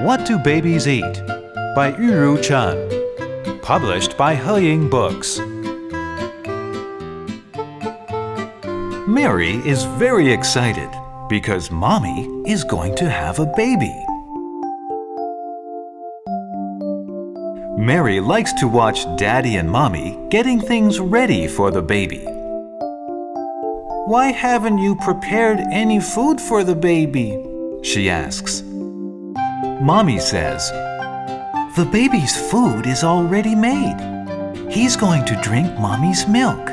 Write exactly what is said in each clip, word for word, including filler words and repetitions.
What Do Babies Eat? By Yuru Chen. Published by Heying Books. Mary is very excited because Mommy is going to have a baby. Mary likes to watch Daddy and Mommy getting things ready for the baby. "Why haven't you prepared any food for the baby?" she asks. Mommy says, "The baby's food is already made. He's going to drink Mommy's milk."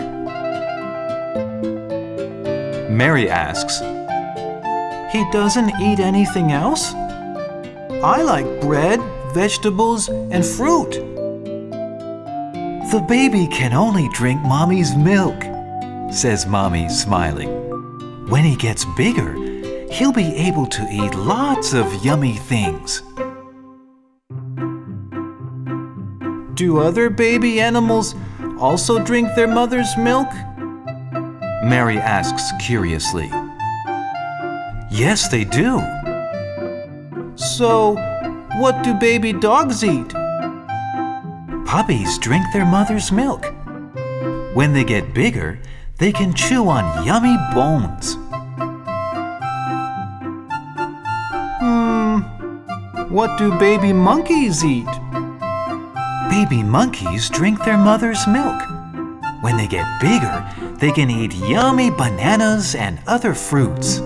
Mary asks, "He doesn't eat anything else? I like bread, vegetables, and fruit." "The baby can only drink Mommy's milk," says Mommy, smiling. "When he gets bigger, he'll be able to eat lots of yummy things." "Do other baby animals also drink their mother's milk?" Mary asks curiously. "Yes, they do." "So, what do baby dogs eat?" "Puppies drink their mother's milk. When they get bigger, they can chew on yummy bones." Hmm, what do baby monkeys eat? "Baby monkeys drink their mother's milk. When they get bigger, they can eat yummy bananas and other fruits."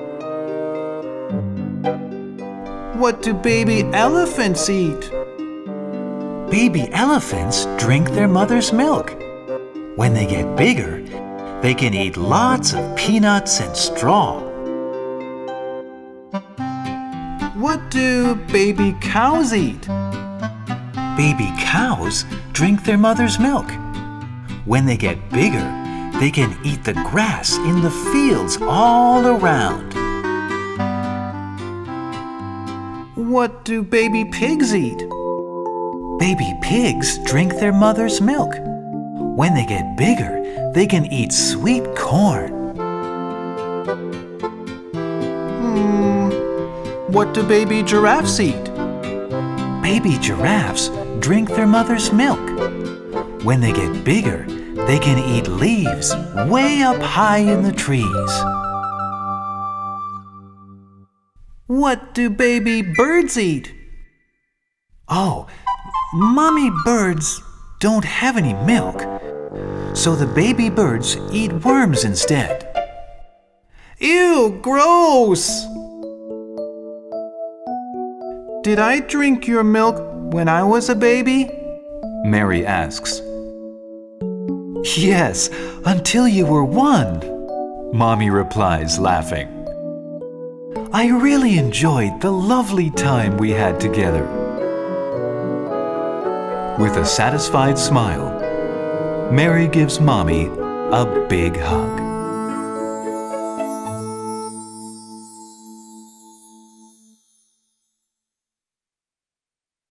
"What do baby elephants eat?" "Baby elephants drink their mother's milk. When they get bigger, they can eat lots of peanuts and straw." "What do baby cows eat?" "Baby cows drink their mother's milk. When they get bigger, they can eat the grass in the fields all around." "What do baby pigs eat?" "Baby pigs drink their mother's milk. When they get bigger, they can eat sweet corn." Hmm, what do baby giraffes eat? "Baby giraffes drink their mother's milk. When they get bigger, they can eat leaves way up high in the trees." "What do baby birds eat?" "Oh, mommy birds don't have any milk, so the baby birds eat worms instead." "Ew, gross!" "Did I drink your milk when I was a baby?" Mary asks. "Yes, until you were one," Mommy replies, laughing. "I really enjoyed the lovely time we had together." With a satisfied smile, Mary gives Mommy a big hug.